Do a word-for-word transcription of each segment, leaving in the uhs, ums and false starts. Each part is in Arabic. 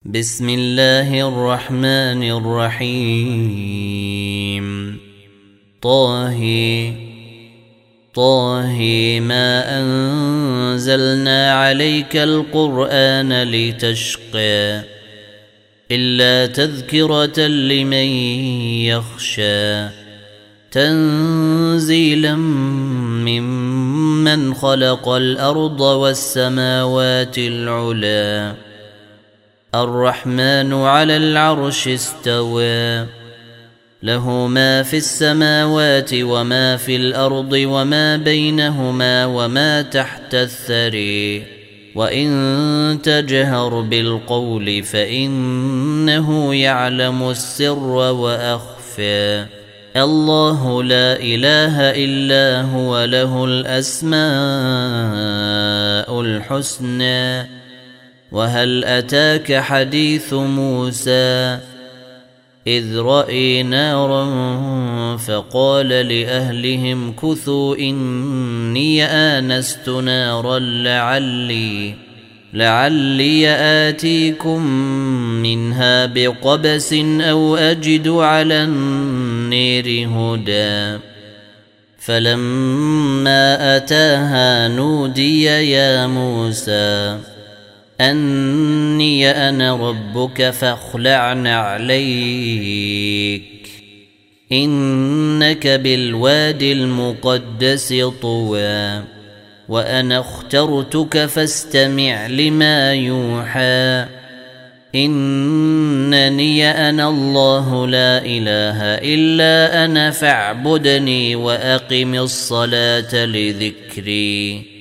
بسم الله الرحمن الرحيم طه طه ما أنزلنا عليك القرآن لتشقى إلا تذكرة لمن يخشى تنزيلا ممن خلق الأرض والسماوات العلى الرحمن على العرش استوى له ما في السماوات وما في الأرض وما بينهما وما تحت الثري وإن تجهر بالقول فإنه يعلم السر وأخفى الله لا إله إلا هو له الأسماء الحسنى وهل أتاك حديث موسى إذ رأي نارا فقال لأهلهم كثوا إني آنست نارا لعلي لعلي آتيكم منها بقبس أو أجد على النير هدى فلما أتاها نودي يا موسى أني أنا ربك فاخلع عليك إنك بالوادي المقدس طوى وأنا اخترتك فاستمع لما يوحى إنني أنا الله لا إله إلا أنا فاعبدني وأقم الصلاة لذكري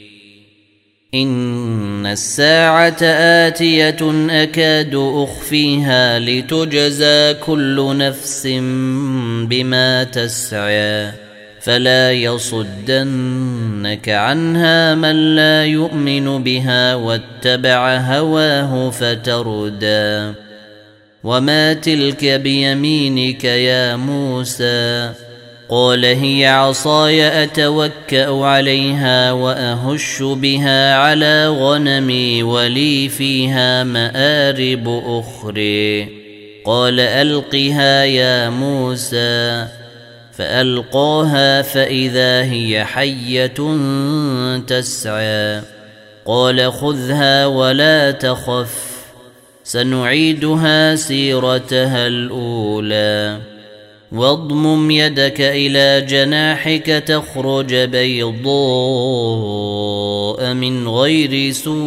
إن الساعة آتية أكاد أخفيها لتجزى كل نفس بما تسعى فلا يصدنك عنها من لا يؤمن بها واتبع هواه فتردى وما تلك بيمينك يا موسى قال هي عصاي أتوكأ عليها وأهش بها على غنمي ولي فيها مآرب أخرى قال ألقها يا موسى فألقاها فإذا هي حية تسعى قال خذها ولا تخف سنعيدها سيرتها الأولى واضمم يدك إلى جناحك تخرج بيضاء من غير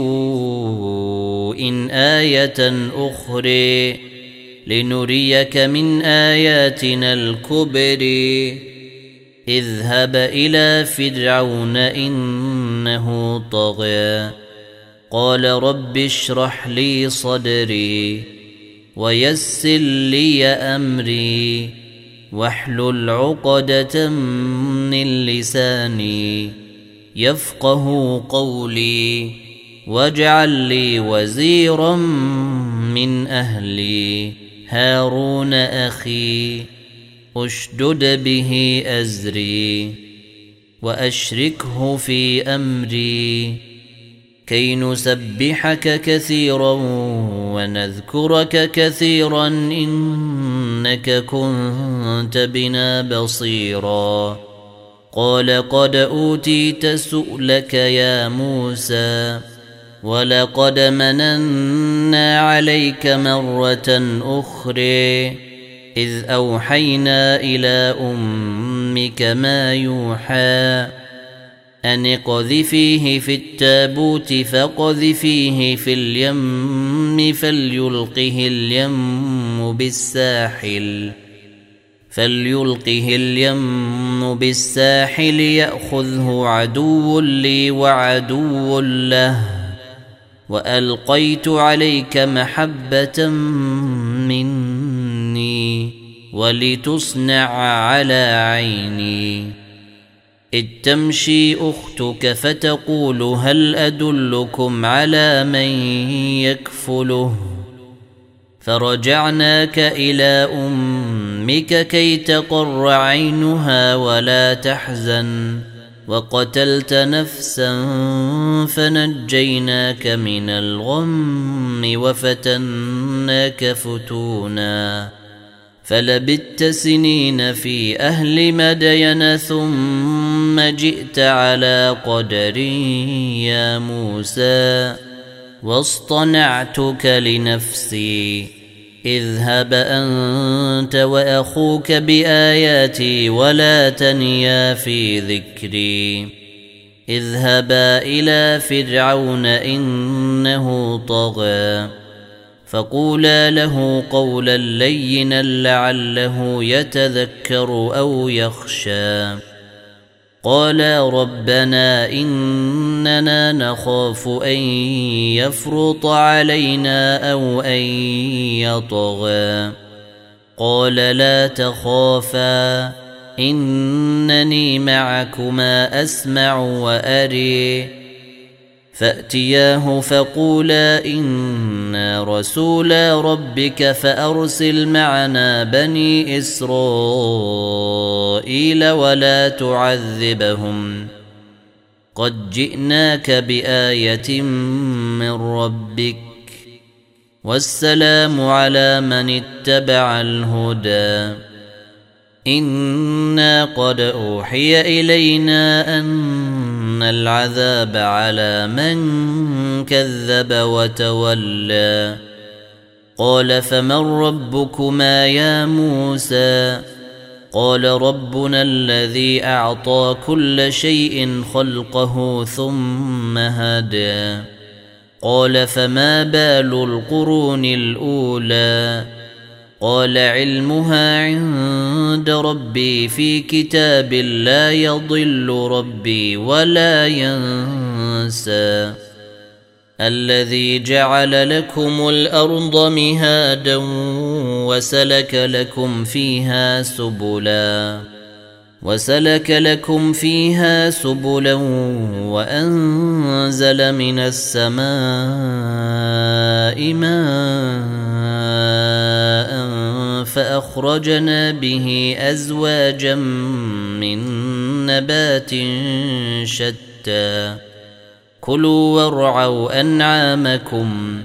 سوء آية أخرى لنريك من آياتنا الكبر اذهب إلى فرعون إنه طغى قال رب اشرح لي صدري ويسر لي أمري واحلل عقدة من لساني يفقه قولي واجعل لي وزيرا من أهلي هارون أخي أشدد به أزري وأشركه في أمري كي نسبحك كثيرا ونذكرك كثيرا إنك كنت بنا بصيرا قال قد أوتيت سؤلك يا موسى ولقد مننا عليك مرة أخرى إذ أوحينا إلى أمك ما يوحى أن اقذفيه في التابوت فاقذفيه في اليم فليلقه اليم بالساحل فليلقه اليم بالساحل يأخذه عدو لي وعدو له وألقيت عليك محبة مني ولتصنع على عيني إذ تمشي أختك فتقول هل أدلكم على من يكفله فرجعناك إلى أمك كي تقر عينها ولا تحزن وقتلت نفسا فنجيناك من الغم وفتناك فتونا فلبثت سنين في أهل مدين ثم جئت على قدر يا موسى واصطنعتك لنفسي اذهب أنت وأخوك بآياتي ولا تنيا في ذكري اذهبا إلى فرعون إنه طغى فقولا له قولا لينا لعله يتذكر أو يخشى قالا ربنا إننا نخاف أن يفرط علينا أو أن يطغى قال لا تخافا إنني معكما أسمع وأري فأتياه فقولا إنا رسولا ربك فأرسل معنا بني إسرائيل ولا تعذبهم قد جئناك بآية من ربك والسلام على من اتبع الهدى إنا قد أوحي إلينا أن العذاب على من كذب وتولى قال فمن ربكما يا موسى قال ربنا الذي أعطى كل شيء خلقه ثم هدى قال فما بال القرون الأولى قال علمها عند ربي في كتاب لا يضل ربي ولا ينسى الذي جعل لكم الأرض مهادا وسلك لكم فيها سبلا وسلك لكم فيها سبلا وأنزل من السماء ماء فأخرجنا به أزواجا من نبات شتى كلوا وارعوا أنعامكم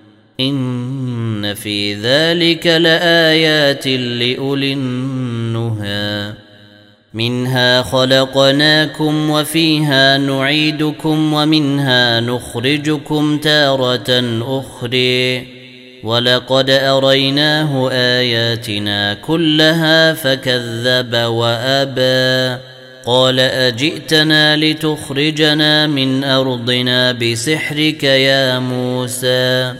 إن في ذلك لآيات لأولي النهى منها خلقناكم وفيها نعيدكم ومنها نخرجكم تارة أخرى ولقد أريناه آياتنا كلها فكذب وأبى قال أجئتنا لتخرجنا من أرضنا بسحرك يا موسى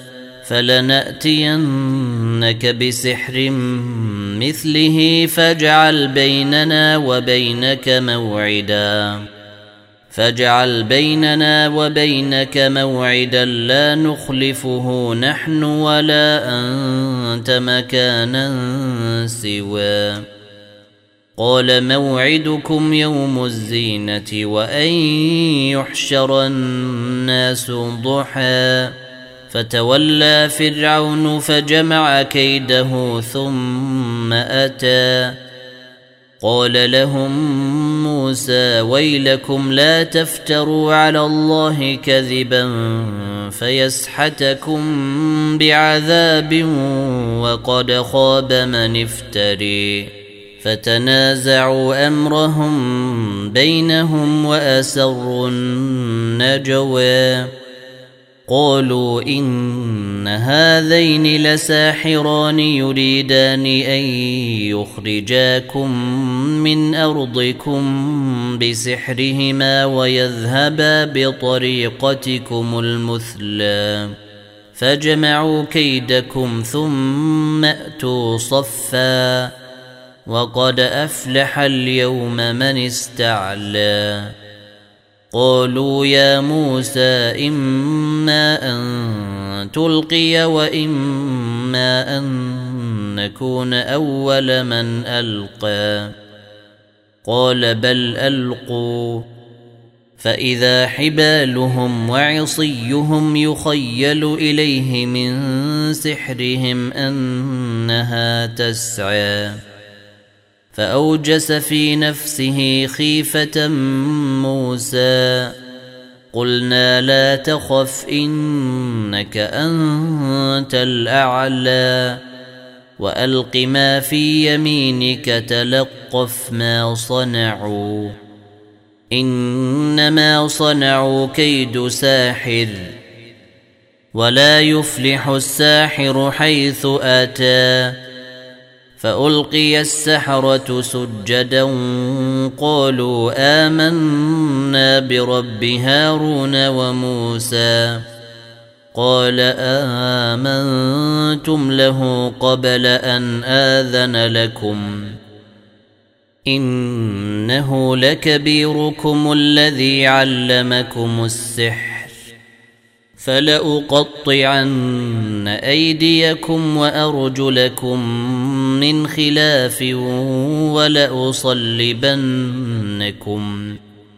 فلنأتينك بسحر مثله فاجعل بيننا وبينك موعدا فاجعل بيننا وبينك موعدا لا نخلفه نحن ولا أنت مكانا سوى قال موعدكم يوم الزينة وأن يحشر الناس ضحى فتولى فرعون فجمع كيده ثم أتى قال لهم موسى ويلكم لا تفتروا على الله كذبا فيسحتكم بعذاب وقد خاب من افتري فتنازعوا أمرهم بينهم وأسروا النجوى قالوا إن هذين لساحران يريدان أن يخرجاكم من أرضكم بسحرهما ويذهبا بطريقتكم المثلى فجمعوا كيدكم ثم أتوا صفا وقد أفلح اليوم من استعلى قالوا يا موسى إما أن تلقي وإما أن نكون أول من ألقى قال بل ألقوا فإذا حبالهم وعصيهم يخيل إليه من سحرهم أنها تسعى فأوجس في نفسه خيفة موسى قلنا لا تخف إنك أنت الأعلى وألق ما في يمينك تلقف ما صنعوا إنما صنعوا كيد ساحر ولا يفلح الساحر حيث أتى فألقي السحرة سجدا قالوا آمنا برب هارون وموسى قال آمنتم له قبل أن آذن لكم إنه لكبيركم الذي علمكم السحر فلأقطعن أيديكم وأرجلكم من خلاف ولأصلبنكم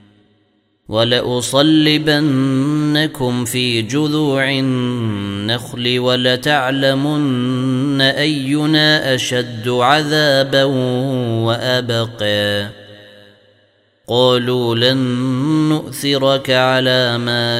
ولأصلبنكم في جذوع النخل ولتعلمن أينا أشد عذابا وأبقى قالوا لن نؤثرك على ما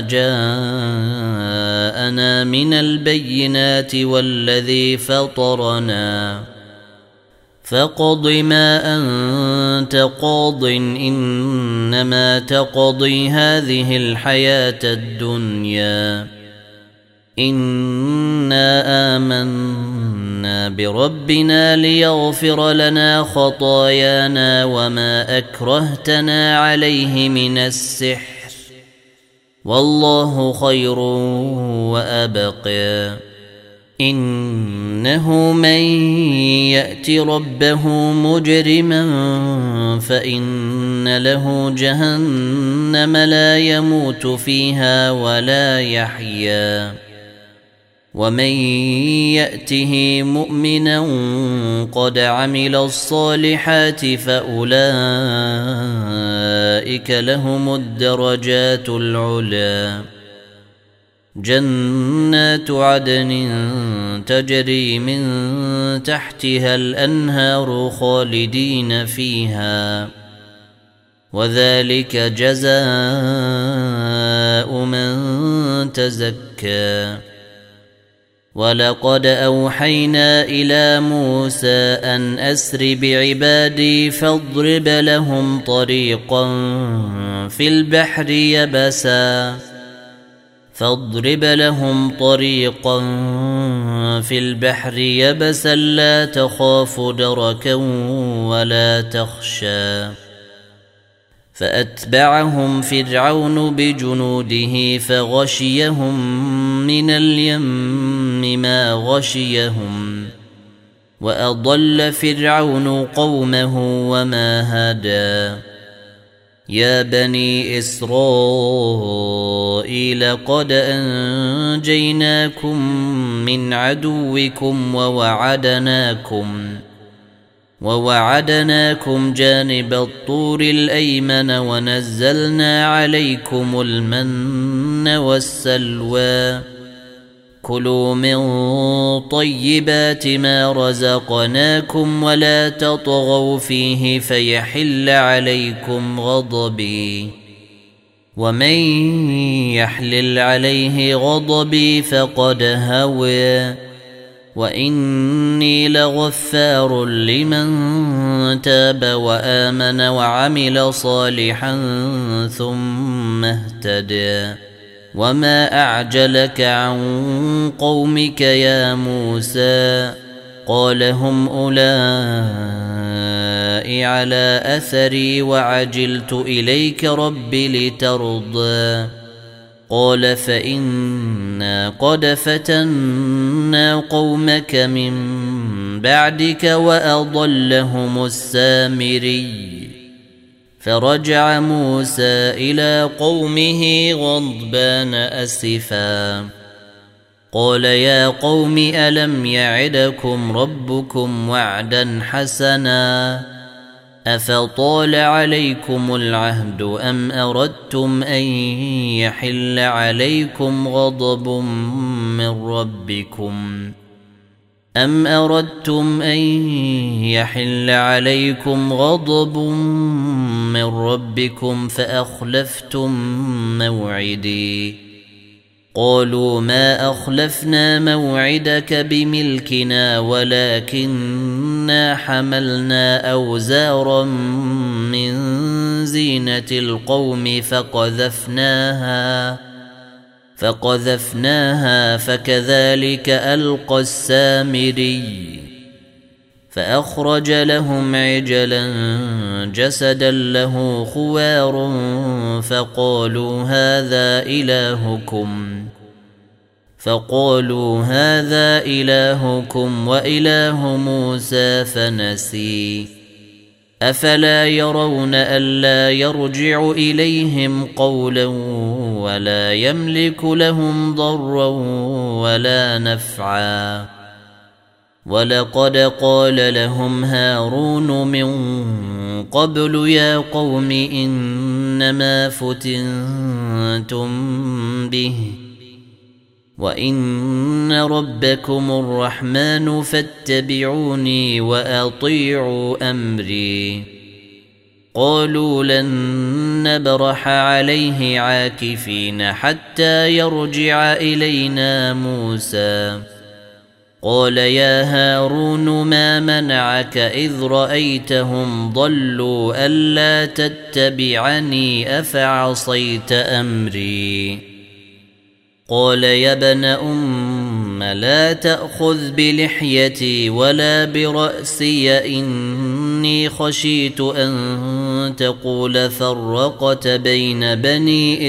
جاءنا من البينات والذي فطرنا فاقض ما أنت قاض إنما تقضي هذه الحياة الدنيا إنا آمنا بربنا ليغفر لنا خطايانا وما أكرهتنا عليه من السحر والله خير وأبقى إنه من يأت ربه مجرما فإن له جهنم لا يموت فيها ولا يحيا ومن يأته مؤمنا قد عمل الصالحات فأولئك لهم الدرجات العلى جنات عدن تجري من تحتها الأنهار خالدين فيها وذلك جزاء من تزكى ولقد أوحينا إلى موسى أن أسر بعبادي فاضرب لهم طريقا في البحر يبسا فاضرب لهم طريقا في البحر يبسا لا تخاف دركا ولا تخشى فأتبعهم فرعون بجنوده فغشيهم من اليم ما غشيهم وأضل فرعون قومه وما هدى يا بني إسرائيل قد أنجيناكم من عدوكم ووعدناكم ووعدناكم جانب الطور الأيمن ونزلنا عليكم المن والسلوى كلوا من طيبات ما رزقناكم ولا تطغوا فيه فيحل عليكم غضبي ومن يحلل عليه غضبي فقد هوى وإني لغفار لمن تاب وآمن وعمل صالحا ثم اهتدى وما أعجلك عن قومك يا موسى قال هم أولئك على أثري وعجلت إليك رب لترضى قال فإنا قد فتنا قومك من بعدك وأضلهم السامري فرجع موسى إلى قومه غضبان أسفا قال يا قوم ألم يعدكم ربكم وعدا حسنا أفطال عليكم العهد أم أردتم أن يحل عليكم غضب من ربكم أم أردتم أن يحل عليكم غضب من ربكم فأخلفتم موعدي قالوا ما أخلفنا موعدك بملكنا ولكننا حملنا أوزارا من زينة القوم فقذفناها فقذفناها فكذلك ألقى السامري فأخرج لهم عجلا جسدا له خوار فقالوا هذا إلهكم فقالوا هذا إلهكم وإله موسى فنسي أفلا يرون ألا يرجع إليهم قولا ولا يملك لهم ضرا ولا نفعا ولقد قال لهم هارون من قبل يا قوم إنما فتنتم به وإن ربكم الرحمن فاتبعوني وأطيعوا أمري قالوا لن نبرح عليه عاكفين حتى يرجع إلينا موسى قال يا هارون ما منعك إذ رأيتهم ضلوا ألا تتبعني أفعصيت أمري قال يا ابن أم لا تأخذ بلحيتي ولا برأسي إني خشيت أن تقول فرقت بين بني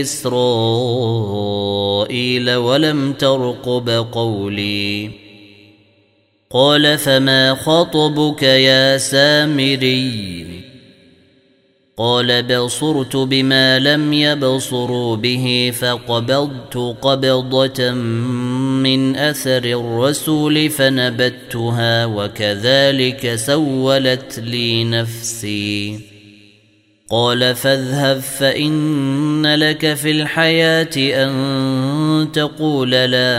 إسرائيل ولم ترقب قولي قال فما خطبك يا سامري قال بصرت بما لم يبصروا به فقبضت قبضة من أثر الرسول فنبتها وكذلك سولت لي نفسي قال فاذهب فإن لك في الحياة أن تقول لا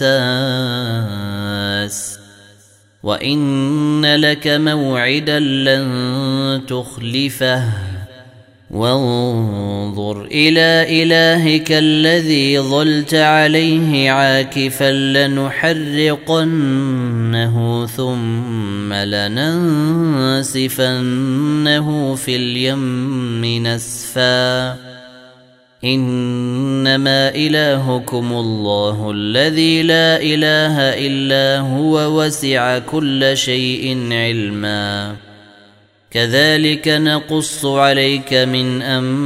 مساس وإن لك موعدا لن تخلفه وانظر إلى إلهك الذي ظلت عليه عاكفا لنحرقنه ثم لننسفنه في اليم نسفا إنما إلهكم الله الذي لا إله إلا هو وسع كل شيء علما كذلك نقص عليك من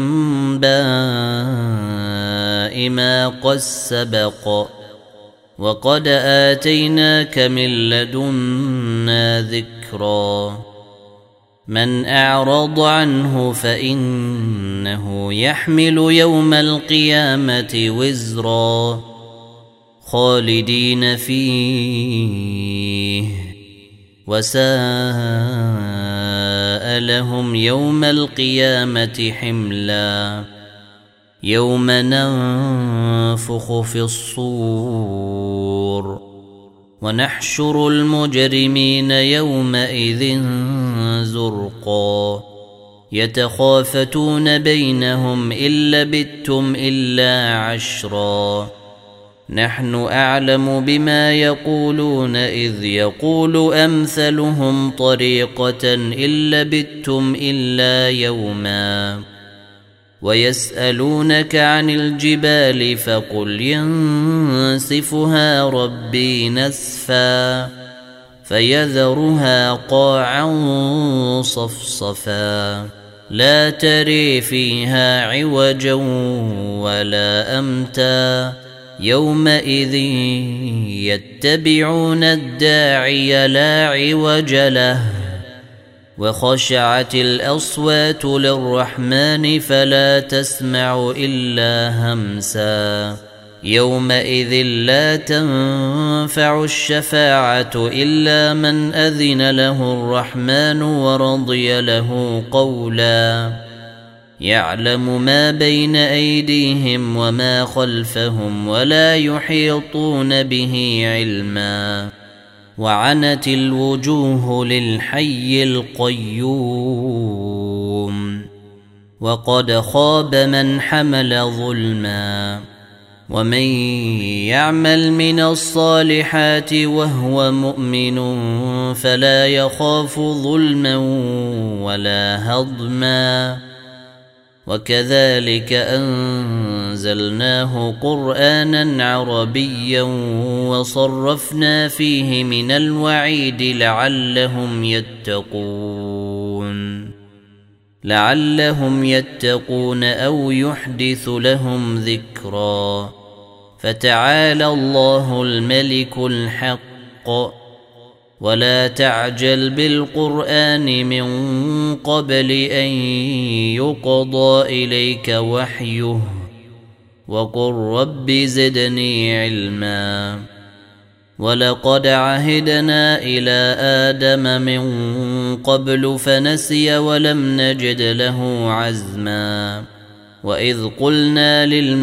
أنباء ما قد سبق وقد آتيناك من لدنا ذكرا من أعرض عنه فإنه يحمل يوم القيامة وزرا خالدين فيه وساء لهم يوم القيامة حملا يوم ننفخ في الصور ونحشر المجرمين يومئذ زرقا يتخافتون بينهم إن لبثتم إلا عشرا نحن أعلم بما يقولون إذ يقول أمثلهم طريقة إن لبثتم إلا يوما ويسألونك عن الجبال فقل ينسفها ربي نسفا فيذرها قاعا صفصفا لا تري فيها عوجا ولا أمتا يومئذ يتبعون الداعي لا عوج له وخشعت الأصوات للرحمن فلا تسمع إلا همسا يومئذ لا تنفع الشفاعة إلا من أذن له الرحمن ورضي له قولا يعلم ما بين أيديهم وما خلفهم ولا يحيطون به علما وعنت الوجوه للحي القيوم وقد خاب من حمل ظلما ومن يعمل من الصالحات وهو مؤمن فلا يخاف ظلما ولا هضما وكذلك أنزلناه قرآنا عربيا وصرفنا فيه من الوعيد لعلهم يتقون لعلهم يتقون أو يحدث لهم ذكرا فتعالى الله الملك الحق ولا تعجل بالقرآن من قبل أن يقضى إليك وحيه وقل رب زدني علما ولقد عهدنا إلى آدم من قبل فنسي ولم نجد له عزما وإذ قلنا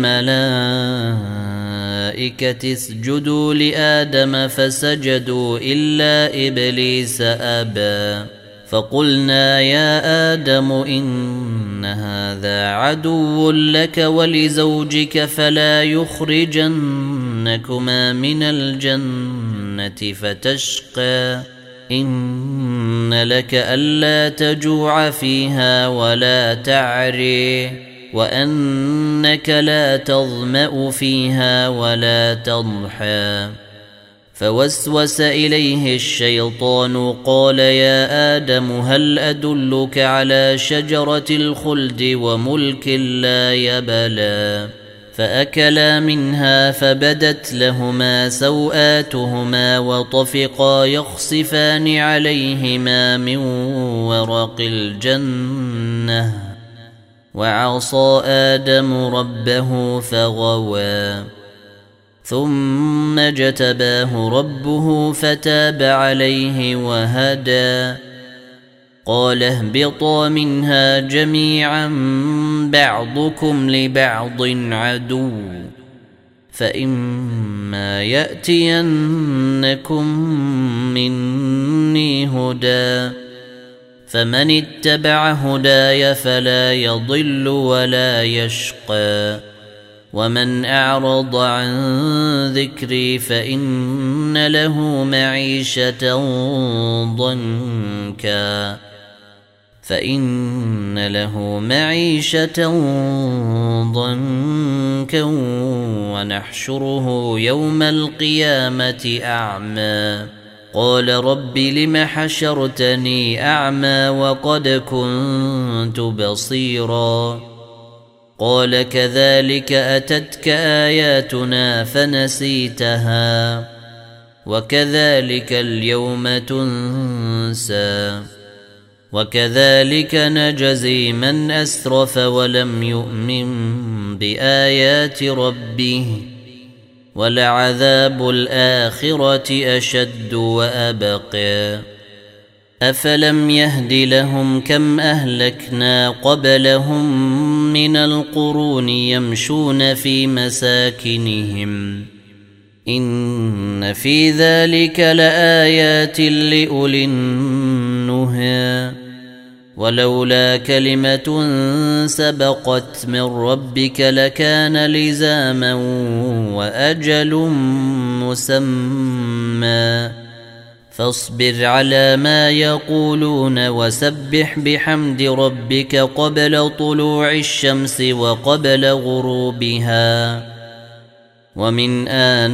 للملائكة اسجدوا لآدم فسجدوا إلا إبليس أبى فقلنا يا آدم إن هذا عدو لك ولزوجك فلا يخرجنكما من الجنة فتشقى إن لك ألا تجوع فيها ولا تعري وأنك لا تظمأ فيها ولا تضحى فوسوس إليه الشيطان قال يا آدم هل أدلك على شجرة الخلد وملك لا يبلى فأكلا منها فبدت لهما سوآتهما وطفقا يخصفان عليهما من ورق الجنة وعصى آدم ربه فغوى ثم اجتباه ربه فتاب عليه وهدى قال اهبطا منها جميعا بعضكم لبعض عدو فإما يأتينكم مني هدى فمن اتبع هداي فلا يضل ولا يشقى ومن أعرض عن ذكري فإن له معيشة ضنكا فإن له معيشة ضنكا ونحشره يوم القيامة أعمى قال رب لم حشرتني أعمى وقد كنت بصيرا قال كذلك أتتك آياتنا فنسيتها وكذلك اليوم تنسى وكذلك نجزي من أسرف ولم يؤمن بآيات ربه ولعذاب الآخرة أشد وأبقى أفلم يهد لهم كم أهلكنا قبلهم من القرون يمشون في مساكنهم إن في ذلك لآيات لأولي النهى ولولا كلمة سبقت من ربك لكان لزاما وأجل مسمى فاصبر على ما يقولون وسبح بحمد ربك قبل طلوع الشمس وقبل غروبها ومن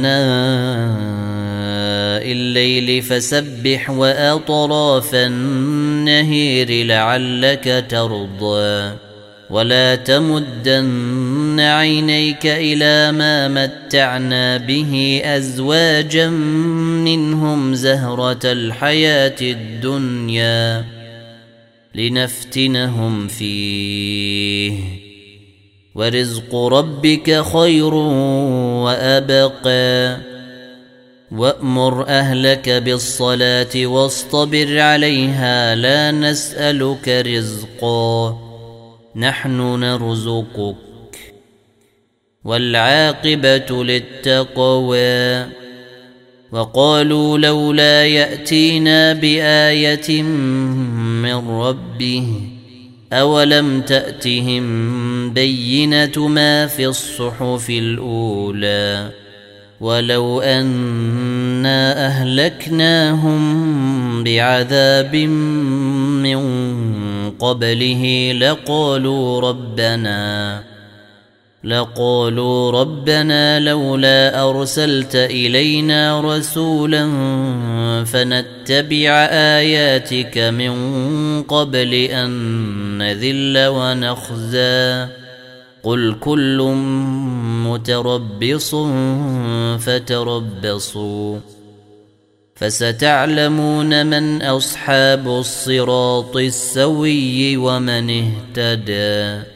آناء الليل فسبح وأطراف النهير لعلك ترضى ولا تمدن عينيك إلى ما متعنا به أزواجا منهم زهرة الحياة الدنيا لنفتنهم فيه ورزق ربك خير وأبقى وأمر أهلك بالصلاة واصطبر عليها لا نسألك رزقا نحن نرزقك والعاقبة للتقوى وقالوا لولا يأتينا بآية من ربه أولم تأتهم بينة ما في الصحف الأولى ولو أنا أهلكناهم بعذاب من قبله لقالوا ربنا لقالوا ربنا لولا أرسلت إلينا رسولا فنتبع آياتك من قبل أن نذل ونخزى قل كل متربص فتربصوا فستعلمون من أصحاب الصراط السوي ومن اهتدى.